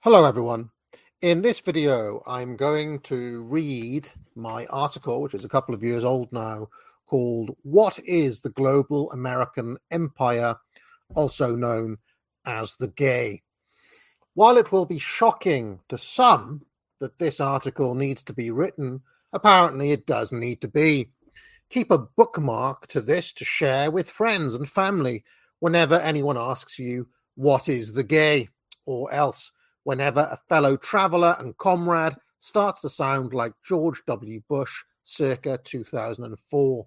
Hello everyone. In this video, I'm going to read my article, which is a couple of years old now, called What is the Global American Empire, also known as the GAY? While it will be shocking to some that this article needs to be written, apparently it does need to be. Keep a bookmark to this to share with friends and family whenever anyone asks you, what is the GAY? Or else, whenever a fellow traveller and comrade starts to sound like George W. Bush circa 2004.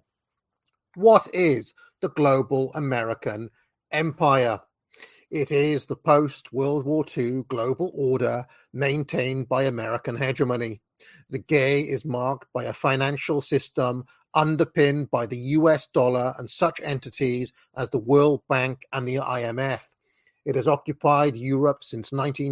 What is the global American empire? It is the post-World War II global order maintained by American hegemony. The GAY is marked by a financial system underpinned by the US dollar and such entities as the World Bank and the IMF. It has occupied Europe since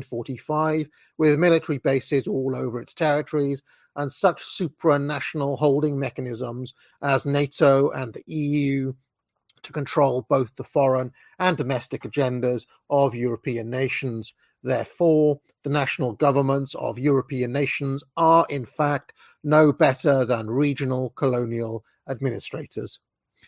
1945 with military bases all over its territories and such supranational holding mechanisms as NATO and the EU to control both the foreign and domestic agendas of European nations. Therefore, the national governments of European nations are, in fact, no better than regional colonial administrators.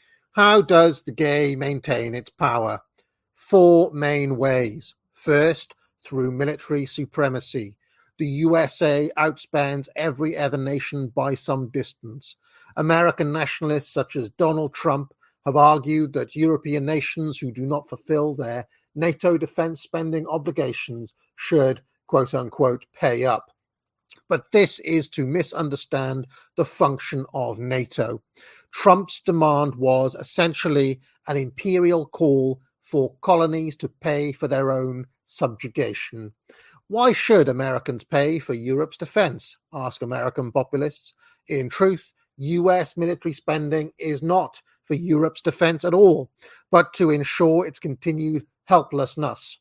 How does the GAY maintain its power? Four main ways. First, through military supremacy. The USA outspends every other nation by some distance. American nationalists such as Donald Trump have argued that European nations who do not fulfill their NATO defense spending obligations should, quote unquote, pay up. But this is to misunderstand the function of NATO. Trump's demand was essentially an imperial call for colonies to pay for their own subjugation. Why should Americans pay for Europe's defense? Ask American populists. In truth, US military spending is not for Europe's defense at all, but to ensure its continued helplessness.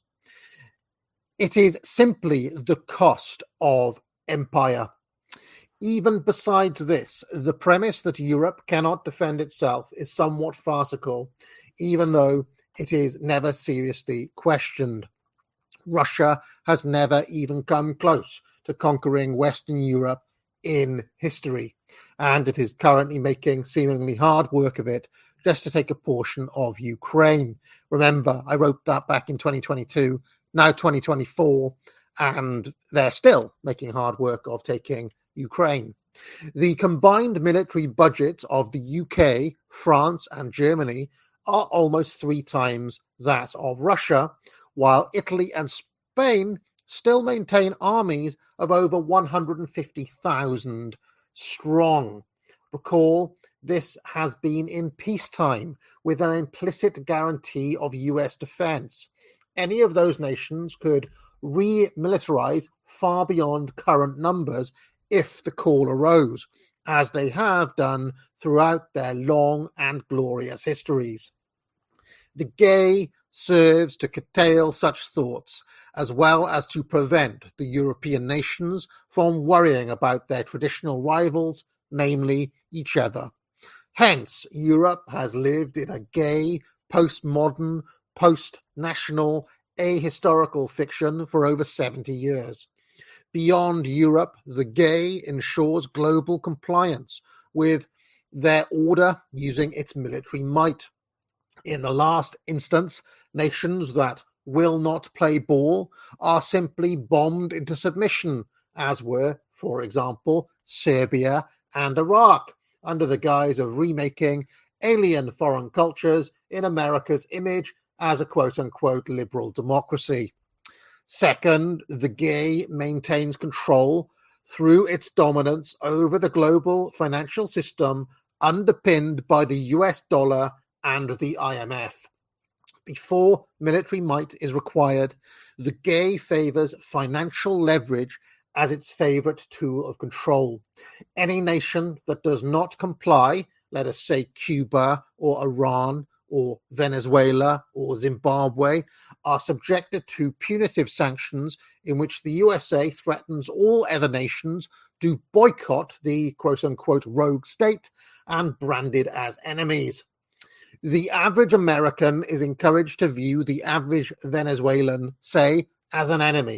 It is simply the cost of empire. Even besides this, the premise that Europe cannot defend itself is somewhat farcical, even though it is never seriously questioned. Russia has never even come close to conquering Western Europe in history, and it is currently making seemingly hard work of it just to take a portion of Ukraine. Remember, I wrote that back in 2022, now 2024, and they're still making hard work of taking Ukraine. The combined military budgets of the UK, France, and Germany are almost 3 times that of Russia, while Italy and Spain still maintain armies of over 150,000 strong. Recall, this has been in peacetime with an implicit guarantee of US defense. Any of those nations could remilitarize far beyond current numbers if the call arose, as they have done throughout their long and glorious histories. The GAY serves to curtail such thoughts, as well as to prevent the European nations from worrying about their traditional rivals, namely each other. Hence, Europe has lived in a GAY, postmodern, post-national, ahistorical fiction for over 70 years. Beyond Europe, the GAY ensures global compliance with their order using its military might. In the last instance, nations that will not play ball are simply bombed into submission, as were, for example, Serbia and Iraq, under the guise of remaking alien foreign cultures in America's image as a quote-unquote liberal democracy. Second, the GAY maintains control through its dominance over the global financial system underpinned by the US dollar and the IMF. Before military might is required, the GAY favors financial leverage as its favorite tool of control. Any nation that does not comply, let us say Cuba or Iran or Venezuela or Zimbabwe, are subjected to punitive sanctions in which the USA threatens all other nations to boycott the quote-unquote rogue state and branded as enemies. The average American is encouraged to view the average Venezuelan, say, as an enemy,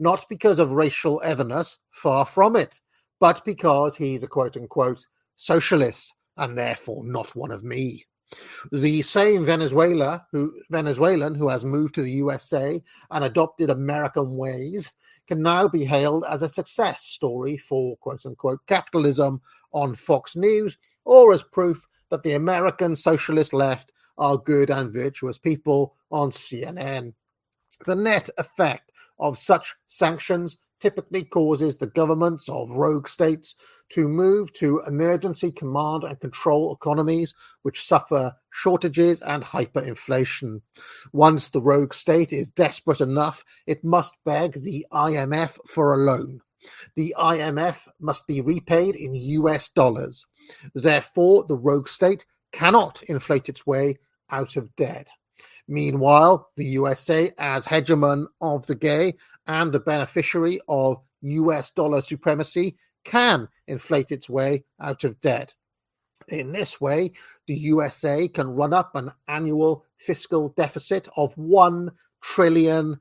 not because of racial otherness, far from it, but because he's a quote-unquote socialist and therefore not one of me. The same Venezuelan who has moved to the USA and adopted American ways can now be hailed as a success story for quote-unquote capitalism on Fox News, or as proof that the American socialist left are good and virtuous people on CNN. The net effect of such sanctions typically causes the governments of rogue states to move to emergency command and control economies which suffer shortages and hyperinflation. Once the rogue state is desperate enough, it must beg the IMF for a loan. The IMF must be repaid in US dollars. Therefore, the rogue state cannot inflate its way out of debt. Meanwhile, the USA, as hegemon of the gay and the beneficiary of US dollar supremacy, can inflate its way out of debt. In this way, the USA can run up an annual fiscal deficit of $1 trillion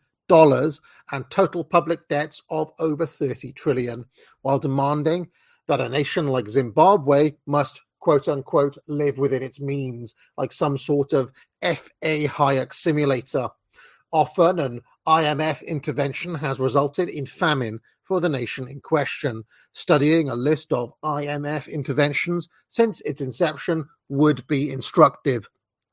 and total public debts of over 30 trillion, while demanding that a nation like Zimbabwe must quote-unquote live within its means, like some sort of F.A. Hayek simulator. Often an IMF intervention has resulted in famine for the nation in question. Studying a list of IMF interventions since its inception would be instructive.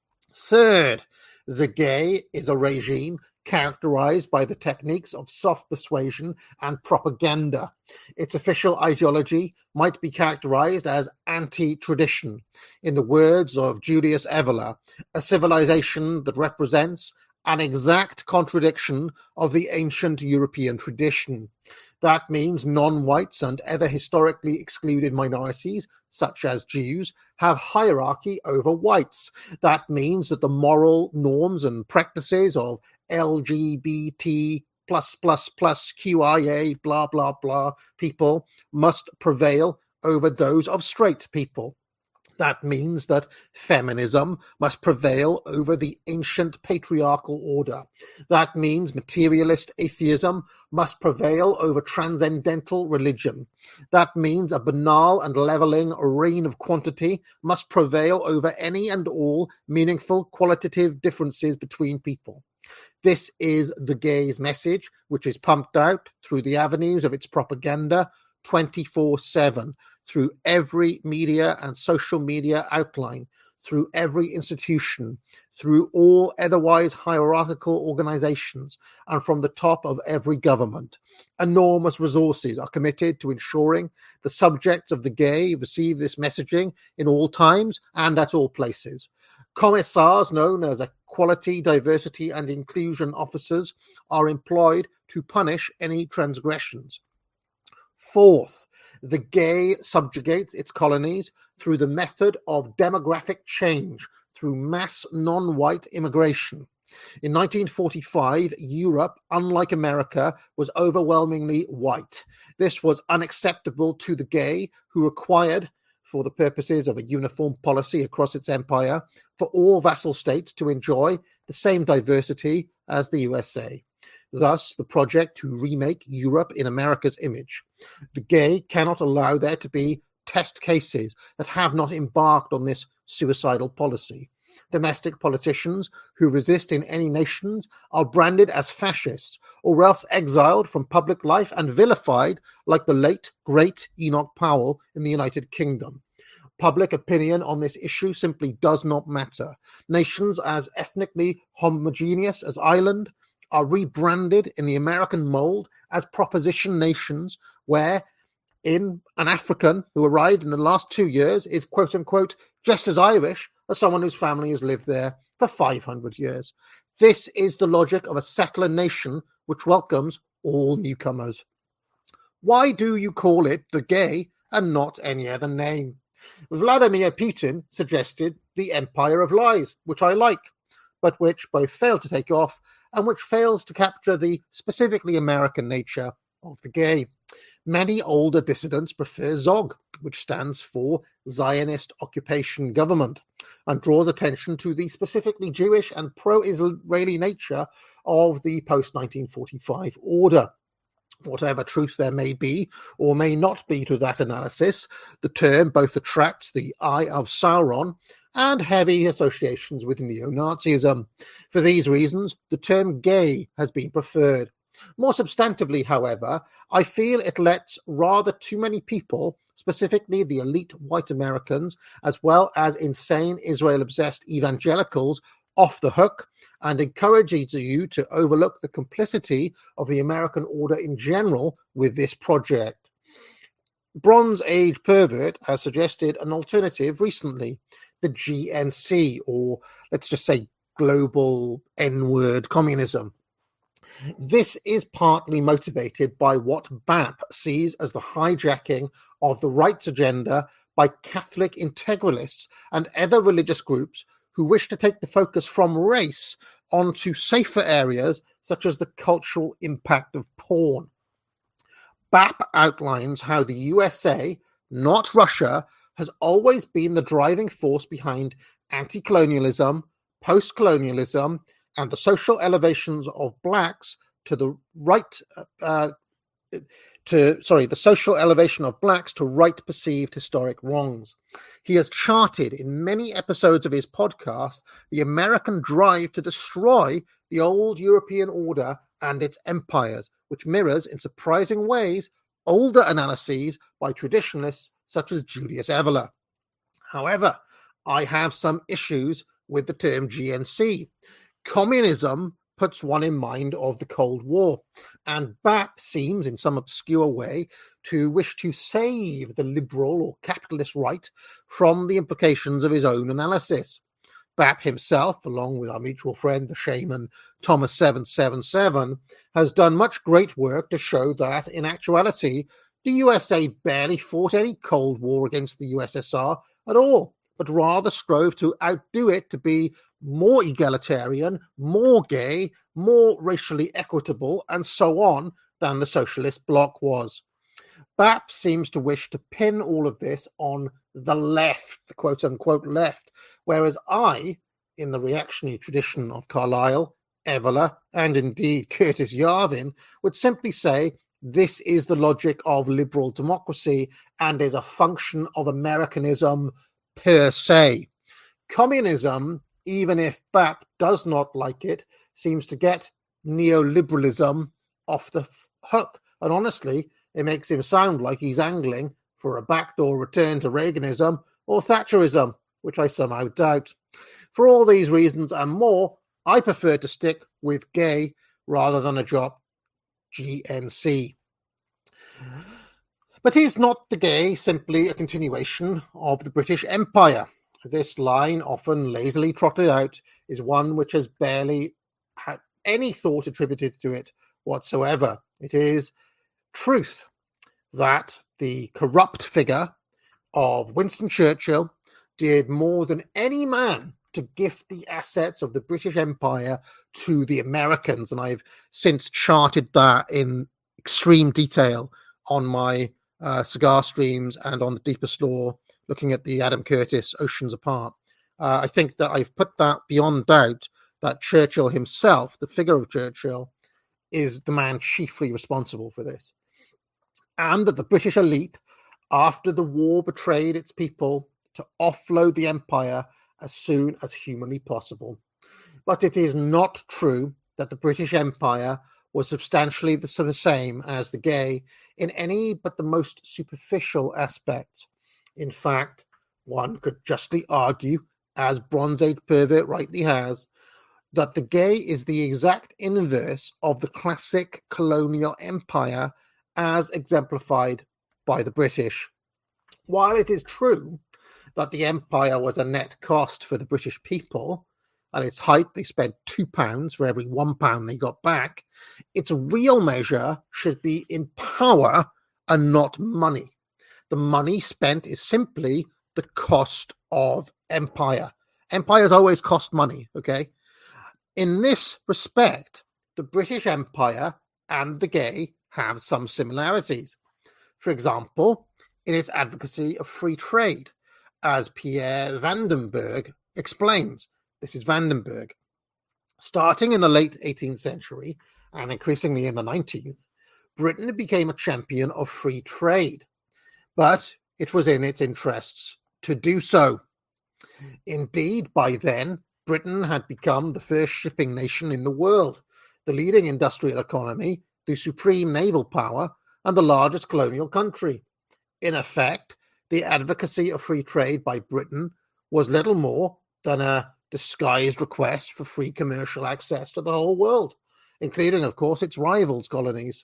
Third, the gay is a regime characterized by the techniques of soft persuasion and propaganda. Its official ideology might be characterized as anti-tradition. In the words of Julius Evola, a civilization that represents an exact contradiction of the ancient European tradition. That means non-whites and other historically excluded minorities, such as Jews, have hierarchy over whites. That means that the moral norms and practices of LGBT QIA blah blah blah people must prevail over those of straight people. That means that feminism must prevail over the ancient patriarchal order. That means materialist atheism must prevail over transcendental religion. That means a banal and leveling reign of quantity must prevail over any and all meaningful qualitative differences between people. This is the gay's message, which is pumped out through the avenues of its propaganda 24/7, through every media and social media outline, through every institution, through all otherwise hierarchical organizations, and from the top of every government. Enormous resources are committed to ensuring the subjects of the gay receive this messaging in all times and at all places. Commissars known as Equality, Diversity and Inclusion Officers are employed to punish any transgressions. Fourth, the gay subjugates its colonies through the method of demographic change, through mass non-white immigration. In 1945, Europe, unlike America, was overwhelmingly white. This was unacceptable to the gay, who required, for the purposes of a uniform policy across its empire, for all vassal states to enjoy the same diversity as the USA. Thus, the project to remake Europe in America's image. The gay cannot allow there to be test cases that have not embarked on this suicidal policy. Domestic politicians who resist in any nations are branded as fascists, or else exiled from public life and vilified like the late, great Enoch Powell in the United Kingdom. Public opinion on this issue simply does not matter. Nations as ethnically homogeneous as Ireland are rebranded in the American mold as proposition nations, where in an African who arrived in the last 2 years is quote-unquote just as Irish as someone whose family has lived there for 500 years. This is the logic of a settler nation which welcomes all newcomers. Why do you call it the gay and not any other name? Vladimir Putin suggested the Empire of Lies, which I like, but which both fail to take off and which fails to capture the specifically American nature of the gay. Many older dissidents prefer ZOG, which stands for Zionist Occupation Government, and draws attention to the specifically Jewish and pro-Israeli nature of the post-1945 order. Whatever truth there may be or may not be to that analysis, the term both attracts the eye of Sauron and heavy associations with neo-Nazism. For these reasons, the term gay has been preferred. More substantively, however, I feel it lets rather too many people, specifically the elite white Americans, as well as insane Israel-obsessed evangelicals, off the hook and encourages you to overlook the complicity of the American order in general with this project. Bronze Age Pervert has suggested an alternative recently, the GNC, or let's just say global N-word communism. This is partly motivated by what BAP sees as the hijacking of the rights agenda by Catholic integralists and other religious groups who wish to take the focus from race onto safer areas such as the cultural impact of porn. BAP outlines how the USA, not Russia, has always been the driving force behind anti-colonialism, post-colonialism, and the social elevations of blacks to the right, the social elevation of blacks to right perceived historic wrongs. He has charted in many episodes of his podcast the American drive to destroy the old European order and its empires, which mirrors in surprising ways older analyses by traditionalists such as Julius Evola. However, I have some issues with the term GNC. Communism puts one in mind of the Cold War, and BAP seems in some obscure way to wish to save the liberal or capitalist right from the implications of his own analysis. BAP himself, along with our mutual friend, the shaman Thomas 777, has done much great work to show that, in actuality, the USA barely fought any Cold War against the USSR at all, but rather strove to outdo it to be more egalitarian, more gay, more racially equitable, and so on than the socialist bloc was. BAP seems to wish to pin all of this on the left, the quote-unquote left, whereas I, in the reactionary tradition of Carlyle, Evola, and indeed Curtis Yarvin, would simply say this is the logic of liberal democracy and is a function of Americanism per se. Communism, even if BAP does not like it, seems to get neoliberalism off the hook. And honestly, it makes him sound like he's angling for a backdoor return to Reaganism or Thatcherism, which I somehow doubt. For all these reasons and more, I prefer to stick with gay rather than adopt GNC. But is not the gay simply a continuation of the British Empire? This line, often lazily trotted out, is one which has barely had any thought attributed to it whatsoever. It is truth that the corrupt figure of Winston Churchill did more than any man to gift the assets of the British Empire to the Americans, and I've since charted that in extreme detail on my cigar streams and on the Deepest Lore, looking at the Adam Curtis Oceans Apart. I think that I've put that beyond doubt that Churchill himself, the figure of Churchill, is the man chiefly responsible for this. And that the British elite, after the war, betrayed its people to offload the empire as soon as humanly possible. But it is not true that the British Empire was substantially the same as the gay in any but the most superficial aspects. In fact, one could justly argue, as Bronze Age Pervert rightly has, that the gay is the exact inverse of the classic colonial empire as exemplified by the British. While it is true that the empire was a net cost for the British people, at its height they spent £2 for every £1 they got back, its real measure should be in power and not money. The money spent is simply the cost of empire. Empires always cost money, okay? In this respect, the British Empire and the gay have some similarities. For example, in its advocacy of free trade, as Pierre Vandenberg explains. This is Vandenberg. Starting in the late 18th century and increasingly in the 19th, Britain became a champion of free trade, but it was in its interests to do so. Indeed, by then, Britain had become the first shipping nation in the world, the leading industrial economy, the supreme naval power, and the largest colonial country. In effect, the advocacy of free trade by Britain was little more than a disguised request for free commercial access to the whole world, including, of course, its rivals' colonies.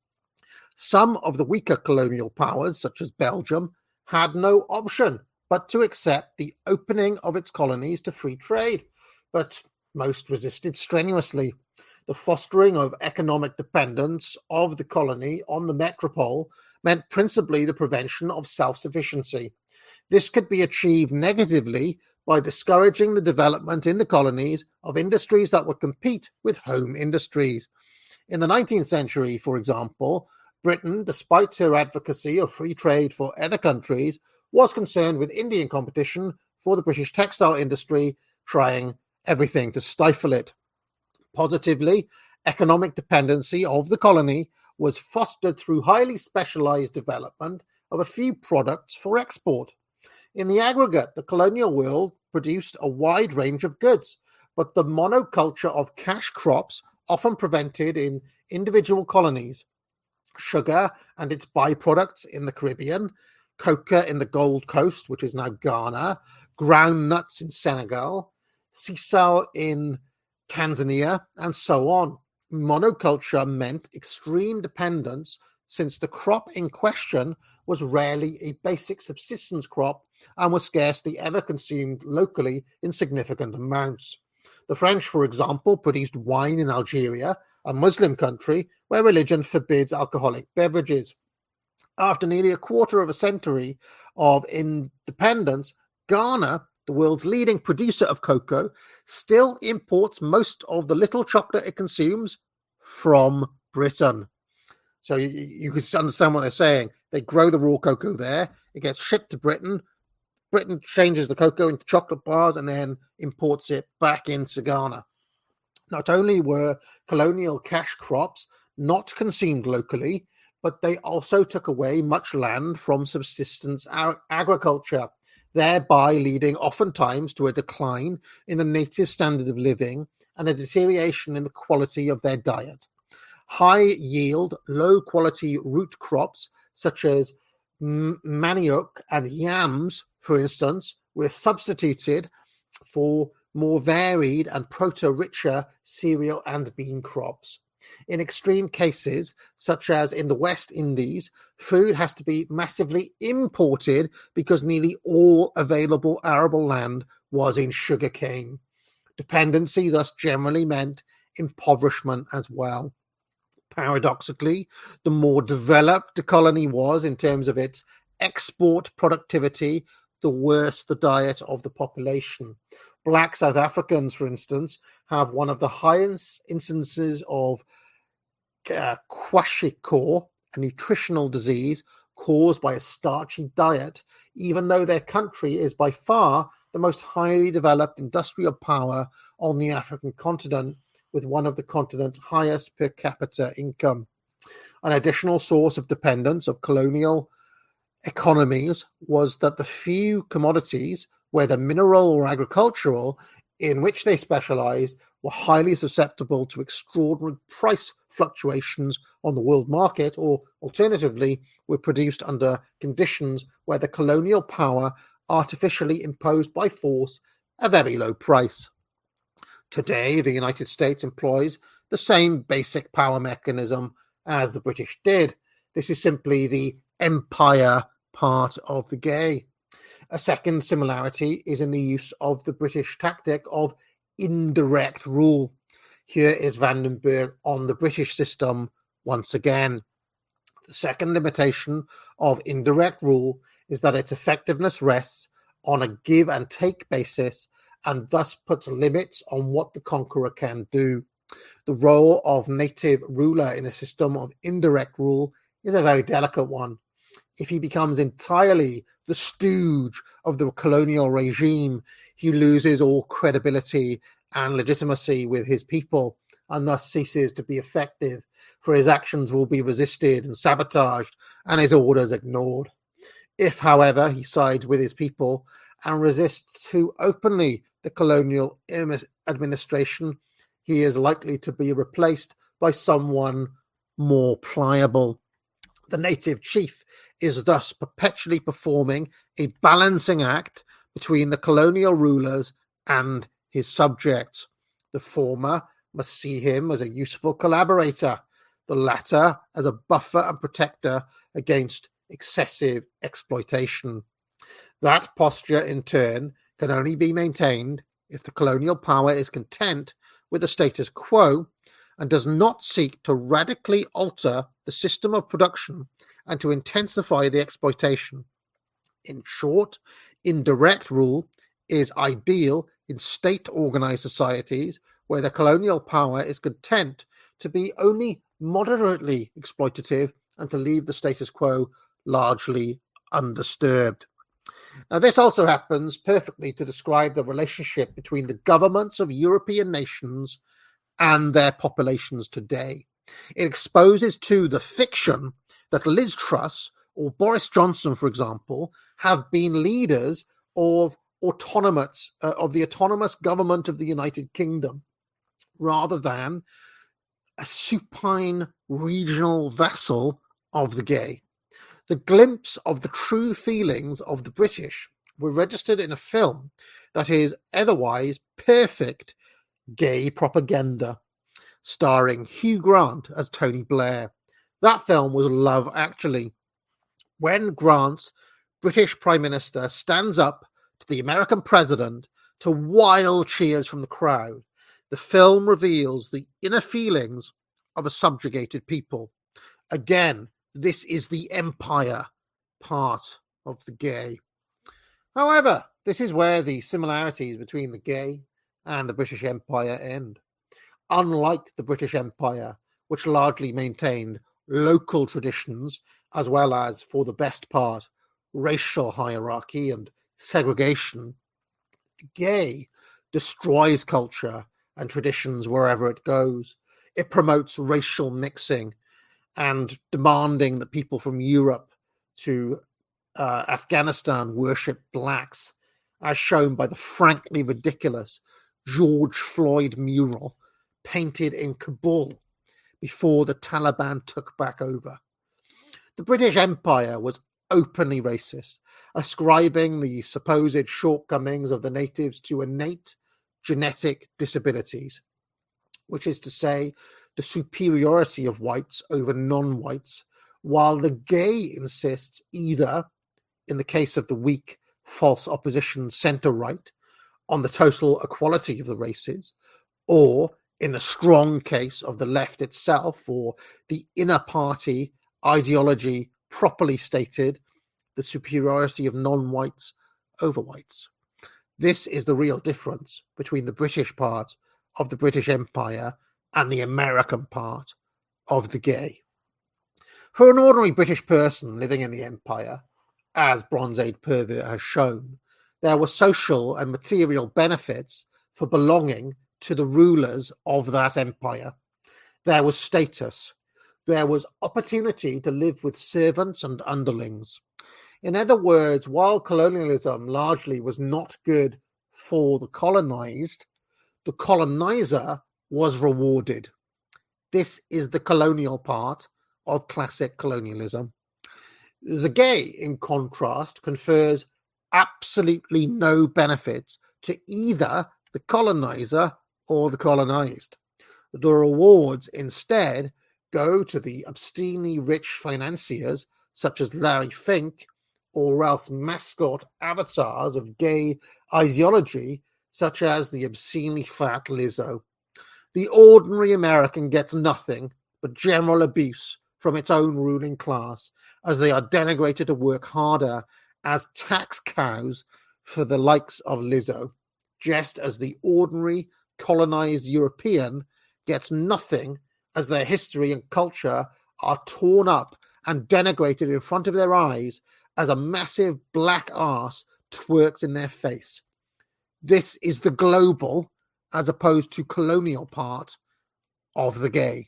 Some of the weaker colonial powers, such as Belgium, had no option but to accept the opening of its colonies to free trade, but most resisted strenuously. The fostering of economic dependence of the colony on the metropole meant principally the prevention of self-sufficiency. This could be achieved negatively by discouraging the development in the colonies of industries that would compete with home industries. In the 19th century, for example, Britain, despite her advocacy of free trade for other countries, was concerned with Indian competition for the British textile industry, trying everything to stifle it. Positively, economic dependency of the colony was fostered through highly specialized development of a few products for export. In the aggregate, the colonial world produced a wide range of goods, but the monoculture of cash crops often prevented in individual colonies. Sugar and its byproducts in the Caribbean, coca in the Gold Coast, which is now Ghana, ground nuts in Senegal, sisal in Tanzania, and so on. Monoculture meant extreme dependence, since the crop in question was rarely a basic subsistence crop and was scarcely ever consumed locally in significant amounts. The French, for example, produced wine in Algeria, a Muslim country where religion forbids alcoholic beverages. After nearly a quarter of a century of independence, Ghana, the world's leading producer of cocoa, still imports most of the little chocolate it consumes from Britain. So you can understand what they're saying. They grow the raw cocoa there. It gets shipped to Britain. Britain changes the cocoa into chocolate bars and then imports it back into Ghana. Not only were colonial cash crops not consumed locally, but they also took away much land from subsistence agriculture, thereby leading oftentimes to a decline in the native standard of living and a deterioration in the quality of their diet. High-yield, low-quality root crops, such as manioc and yams, for instance, were substituted for more varied and protein-richer cereal and bean crops. In extreme cases, such as in the West Indies, food has to be massively imported because nearly all available arable land was in sugarcane. Dependency thus generally meant impoverishment as well. Paradoxically, the more developed the colony was in terms of its export productivity, the worse the diet of the population. Black South Africans, for instance, have one of the highest instances of kwashiorkor, a nutritional disease caused by a starchy diet, even though their country is by far the most highly developed industrial power on the African continent, with one of the continent's highest per capita income. An additional source of dependence of colonial economies was that the few commodities, whether mineral or agricultural, in which they specialized were highly susceptible to extraordinary price fluctuations on the world market, or alternatively were produced under conditions where the colonial power artificially imposed by force a very low price. Today, the United States employs the same basic power mechanism as the British did. This is simply the empire part of the game. A second similarity is in the use of the British tactic of indirect rule. Here is Vandenberg on the British system once again. The second limitation of indirect rule is that its effectiveness rests on a give and take basis and thus puts limits on what the conqueror can do. The role of native ruler in a system of indirect rule is a very delicate one. If he becomes entirely the stooge of the colonial regime, he loses all credibility and legitimacy with his people, and thus ceases to be effective, for his actions will be resisted and sabotaged and his orders ignored. If, however, he sides with his people and resists too openly the colonial administration, he is likely to be replaced by someone more pliable. The native chief is thus perpetually performing a balancing act between the colonial rulers and his subjects. The former must see him as a useful collaborator, the latter as a buffer and protector against excessive exploitation. That posture, in turn, can only be maintained if the colonial power is content with the status quo and does not seek to radically alter the system of production and to intensify the exploitation. In short, indirect rule is ideal in state-organized societies where the colonial power is content to be only moderately exploitative and to leave the status quo largely undisturbed. Now, this also happens perfectly to describe the relationship between the governments of European nations and their populations today. It exposes too the fiction that Liz Truss or Boris Johnson, for example, have been leaders of the autonomous government of the United Kingdom, rather than a supine regional vassal of the gay. The glimpse of the true feelings of the British were registered in a film that is otherwise perfect gay propaganda, starring Hugh Grant as Tony Blair. That film was Love Actually. When Grant's British Prime Minister stands up to the American president to wild cheers from the crowd, the film reveals the inner feelings of a subjugated people. Again, this is the empire part of the gay. However, this is where the similarities between the gay and the British Empire end. Unlike the British Empire, which largely maintained local traditions as well as, for the best part, racial hierarchy and segregation, the gay destroys culture and traditions wherever it goes. It promotes racial mixing and demanding that people from Europe to Afghanistan worship blacks, as shown by the frankly ridiculous George Floyd mural painted in Kabul before the Taliban took back over. The British Empire was openly racist, ascribing the supposed shortcomings of the natives to innate genetic disabilities, which is to say, the superiority of whites over non-whites, while the gay insists either, in the case of the weak, false opposition centre-right, on the total equality of the races, or in the strong case of the left itself, or the inner party ideology properly stated, the superiority of non-whites over whites. This is the real difference between the British part of the British Empire and the American part of the gay. For an ordinary British person living in the Empire, as Bronze Age Pervert has shown, there were social and material benefits for belonging to the rulers of that empire. There was status. There was opportunity to live with servants and underlings. In other words, while colonialism largely was not good for the colonized, the colonizer was rewarded. This is the colonial part of classic colonialism. The gay, in contrast, confers absolutely no benefits to either the colonizer or the colonized. The rewards instead go to the obscenely rich financiers such as Larry Fink, or else mascot avatars of gay ideology such as the obscenely fat Lizzo. The ordinary American gets nothing but general abuse from its own ruling class, as they are denigrated to work harder as tax cows for the likes of Lizzo, just as the ordinary colonized European gets nothing as their history and culture are torn up and denigrated in front of their eyes as a massive black arse twerks in their face. This is the global, as opposed to colonial part of the gay.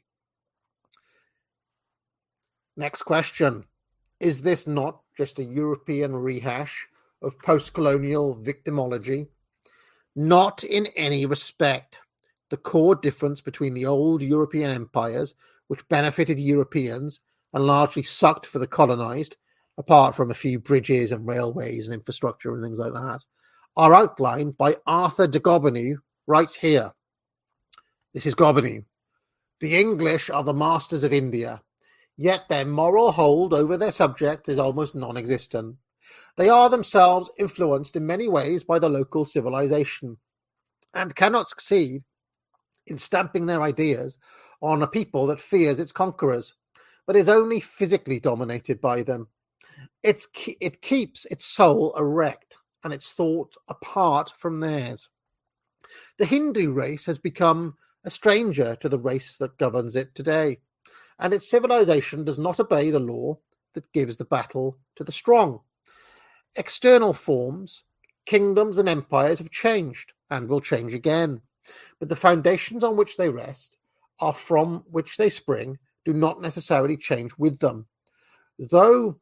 Next question. Is this not just a European rehash of post-colonial victimology? Not in any respect. The core difference between the old European empires, which benefited Europeans and largely sucked for the colonized, apart from a few bridges and railways and infrastructure and things like that, are outlined by Arthur de Gobineau right here. This is Gobineau. The English are the masters of India, yet their moral hold over their subject is almost non-existent. They are themselves influenced in many ways by the local civilization and cannot succeed in stamping their ideas on a people that fears its conquerors, but is only physically dominated by them. It keeps its soul erect and its thought apart from theirs. The Hindu race has become a stranger to the race that governs it today, and its civilization does not obey the law that gives the battle to the strong. External forms, kingdoms and empires have changed and will change again, but the foundations on which they rest, are from which they spring, do not necessarily change with them. Though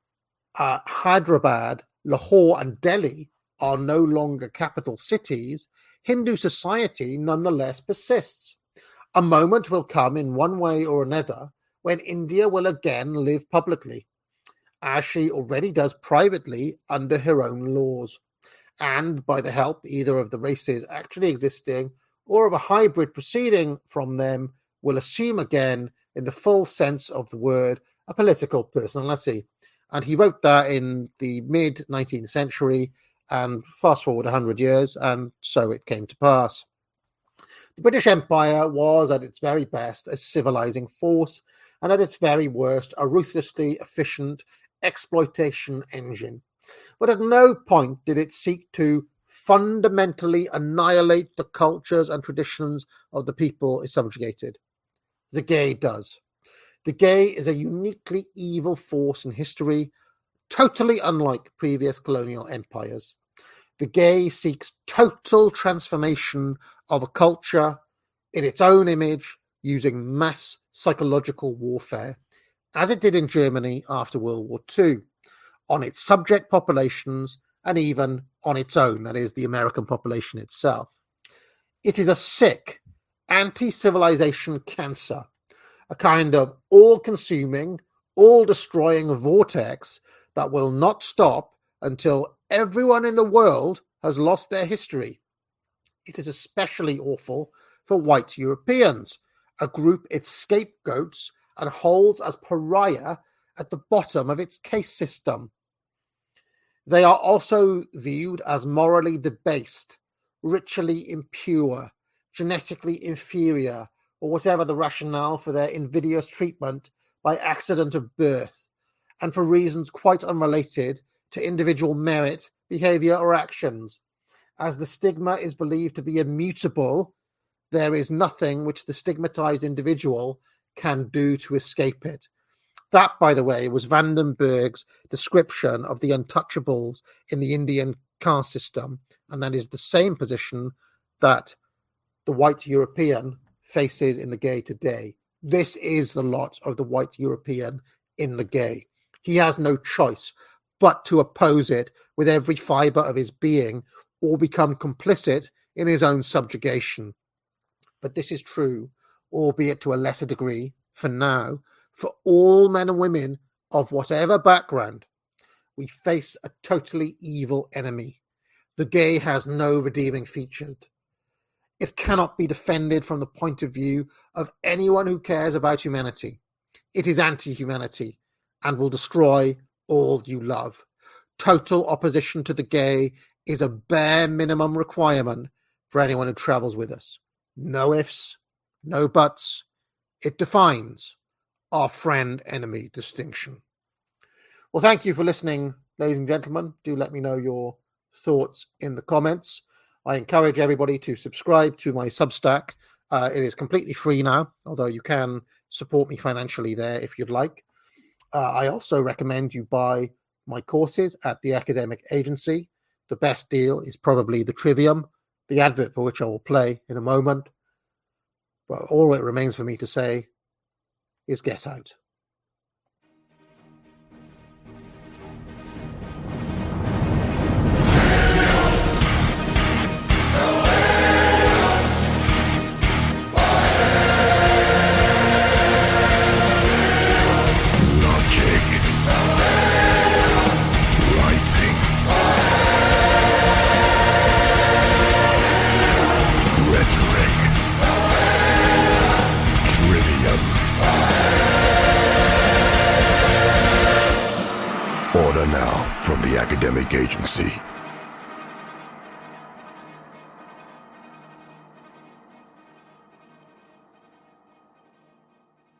Hyderabad, Lahore and Delhi are no longer capital cities, Hindu society nonetheless persists. A moment will come in one way or another when India will again live publicly, as she already does privately under her own laws, and by the help either of the races actually existing or of a hybrid proceeding from them, will assume again, in the full sense of the word, a political personality. And he wrote that in the mid-19th century, and fast forward 100 years, and so it came to pass. The British Empire was at its very best a civilizing force, and at its very worst a ruthlessly efficient exploitation engine. But at no point did it seek to fundamentally annihilate the cultures and traditions of the people it subjugated. The gay does. The gay is a uniquely evil force in history, totally unlike previous colonial empires. The gay seeks total transformation of a culture in its own image using mass psychological warfare, as it did in Germany after World War II, on its subject populations and even on its own, that is, the American population itself. It is a sick, anti-civilization cancer, a kind of all-consuming, all-destroying vortex that will not stop until everyone in the world has lost their history. It is especially awful for white Europeans, a group it scapegoats and holds as pariah at the bottom of its case system. They are also viewed as morally debased, ritually impure, genetically inferior, or whatever the rationale for their invidious treatment by accident of birth, and for reasons quite unrelated to individual merit, behavior, or actions. As the stigma is believed to be immutable, there is nothing which the stigmatized individual can do to escape it. That, by the way, was van den Berg's description of the untouchables in the Indian caste system, and that is the same position that the white European faces in the gay today. This is the lot of the white European in the gay. He has no choice but to oppose it with every fibre of his being or become complicit in his own subjugation. But this is true, albeit to a lesser degree, for now, for all men and women of whatever background. We face a totally evil enemy. The gay has no redeeming features. It cannot be defended from the point of view of anyone who cares about humanity. It is anti-humanity and will destroy all you love. Total opposition to the gay is a bare minimum requirement for anyone who travels with us. No ifs, no buts. It defines our friend-enemy distinction. Well, thank you for listening, ladies and gentlemen. Do let me know your thoughts in the comments. I encourage everybody to subscribe to my Substack. It is completely free now, although you can support me financially there if you'd like. I also recommend you buy my courses at the Academic Agency. The best deal is probably the Trivium, the advert for which I will play in a moment. But all it remains for me to say is get out. Order now from the Academic Agency.